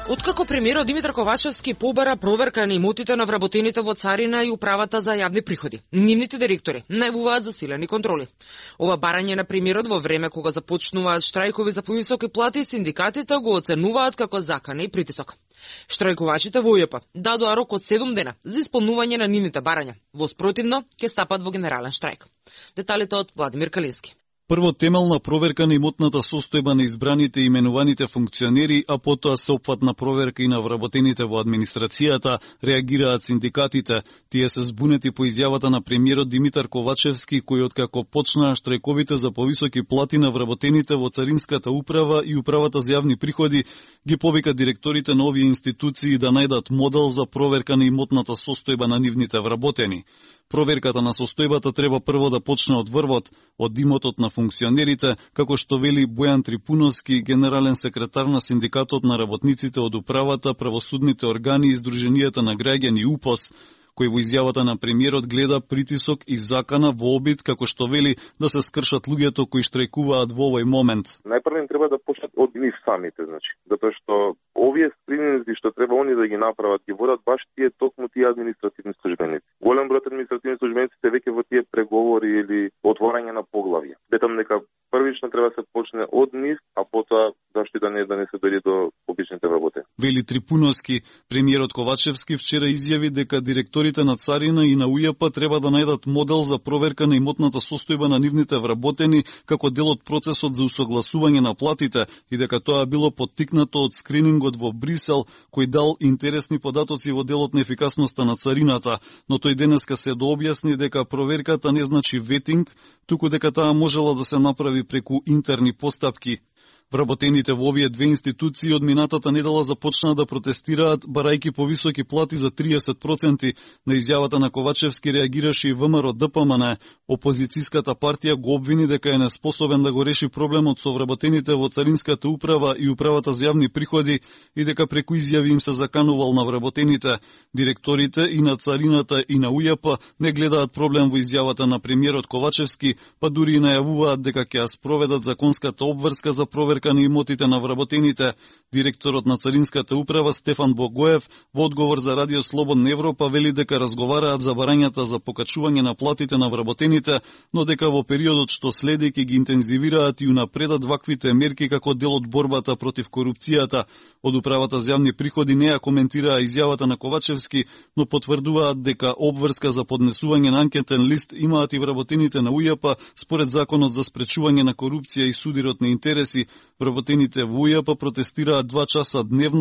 Откако премиерот Димитар Ковачевски побара проверка на имотите на вработените во Царина и Управата за јавни приходи, нивните директори најавуваат засилени контроли. Ова барање на премиерот во време кога започнуваат штрајкови за повисоки плати, синдикатите го оценуваат како закана и притисок. Штрајкувачите во УЈП дадоа рок од 7 дена за исполнување на нивните барања. Во спротивно ќе стапат во генерален штрајк. Деталите од Владимир Калински. Прво темелна проверка на имотната состојба на избраните и именуваните функционери, а потоа сеопфатна проверка и на вработените во администрацијата, реагираат синдикатите. Тие се збунети по изјавата на премиерот Димитар Ковачевски, кој откако почнаа штрајковите за повисоки плати на вработените во Царинската управа и Управата за јавни приходи, ги повика директорите на овие институции да најдат модел за проверка на имотната состојба на нивните вработени. Проверката на состојбата треба прво да почне од врвот, од имотот на функционерите, како што вели Бојан Трипуновски, генерален секретар на Синдикатот на работниците од управата, правосудните органи и Сдруженијата на граѓани УПОС, кој во изјавата на премиерот гледа притисок и закана во обид, како што вели, да се скршат луѓето кои штрајкуваат во овој момент. Најпрво треба да почнат од нив самите, затоа што овие скрининзи што треба они да ги направат, ги водат баш токму тие административни службеници. Голем број административни службеници веќе во тие преговори или отворање на поглавја. Детам дека првично треба да се почне од нив, а потоа зашто да не се дојде до обичните работи. Вели Трипуновски, премиерот Ковачевски вчера изјави дека директорите на Царина и на УЈП треба да најдат модел за проверка на имотната состојба на нивните вработени како дел од процесот за усогласување на платите и дека тоа било поттикнато од скринингот во Брисел, кој дал интересни податоци во делот на ефикасноста на царината, но тој денеска се дообјасни дека проверката не значи ветинг, туку дека таа можела да се направи преку интерни постапки. Вработените во овие две институции од минатата недела започнаа да протестираат, барајки повисоки плати за 30%. На изјавата на Ковачевски реагираше и ВМРО ДПМН. Опозицијската партија го обвини дека е неспособен да го реши проблемот со вработените во Царинската управа и Управата за јавни приходи и дека преку изјави им се заканувал на вработените. Директорите и на Царината и на УЈП не гледаат проблем во изјавата на премиерот Ковачевски, па дури и најавуваат дека ќе ја спроведат законската обврска за проверка на имотите на вработените. Директорот на Царинската управа Стефан Богоев во одговор за Радио Слободна Европа вели дека разговараат за барањата за покачување на платите на вработените, но дека во периодот што следи ќе ги интензивираат и унапредат ваквите мерки како дел од борбата против корупцијата. Од Управата за јавни приходи не ја коментираа изјавата на Ковачевски, но потврдуваат дека обврска за поднесување на анкетен лист имаат и вработените на УЈП според Законот за спречување на корупција и судирот на интереси. Вработените во УЈП протестираат 2 часа дневно